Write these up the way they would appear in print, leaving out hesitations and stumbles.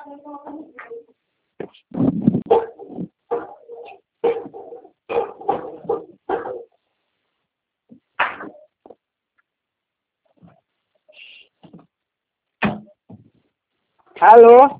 Alô?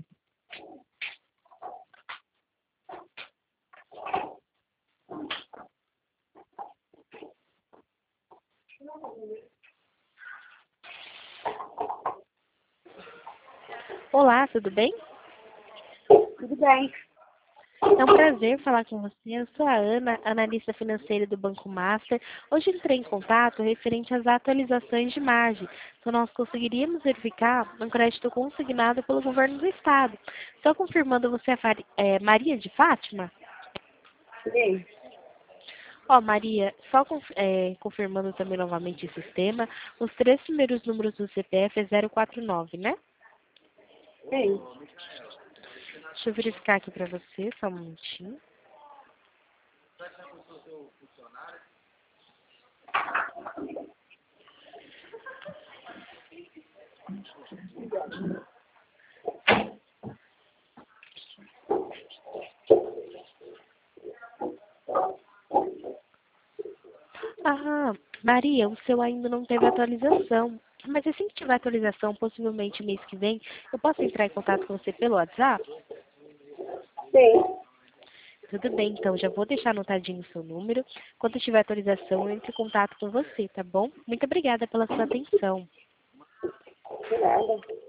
Olá, tudo bem? Tudo bem. É um prazer falar com você. Eu sou a Ana, analista financeira do Banco Master. Hoje entrei em contato referente às atualizações de margem. Então, nós conseguiríamos verificar um crédito consignado pelo governo do Estado. Só confirmando, você é Maria de Fátima? Sim. Ó, Maria, só confirmando também novamente o sistema, os 3 primeiros números do CPF é 049, né? Sim. Deixa eu verificar aqui para você, só um minutinho. Ah, Maria, o seu ainda não teve atualização. Mas assim que tiver atualização, possivelmente mês que vem, eu posso entrar em contato com você pelo WhatsApp? Sim. Tudo bem, então já vou deixar anotadinho o seu número. Quando tiver atualização, eu entro em contato com você, tá bom? Muito obrigada pela sua atenção. De nada.